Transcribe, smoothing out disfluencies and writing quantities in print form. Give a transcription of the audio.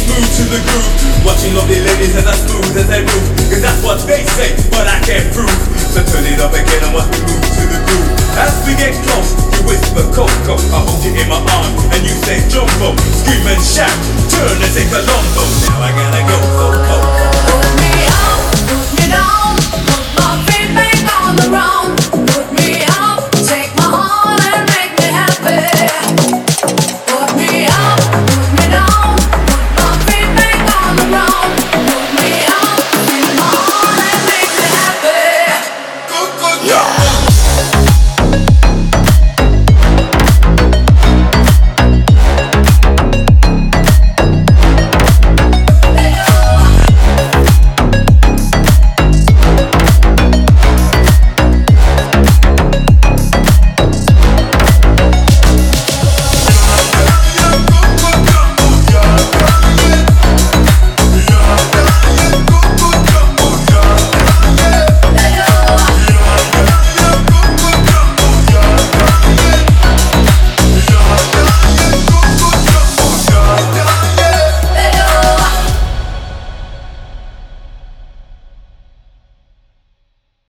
smooth to the groove. Watching lovely ladies as I smooth as they move. Cause that's what they say, but I can't prove. So turn it up again and watch me move to the groove. As we get close, you whisper Coco, I hold you in my arms and you say Jumbo. Scream and shout, turn and take a lombo. Now I gotta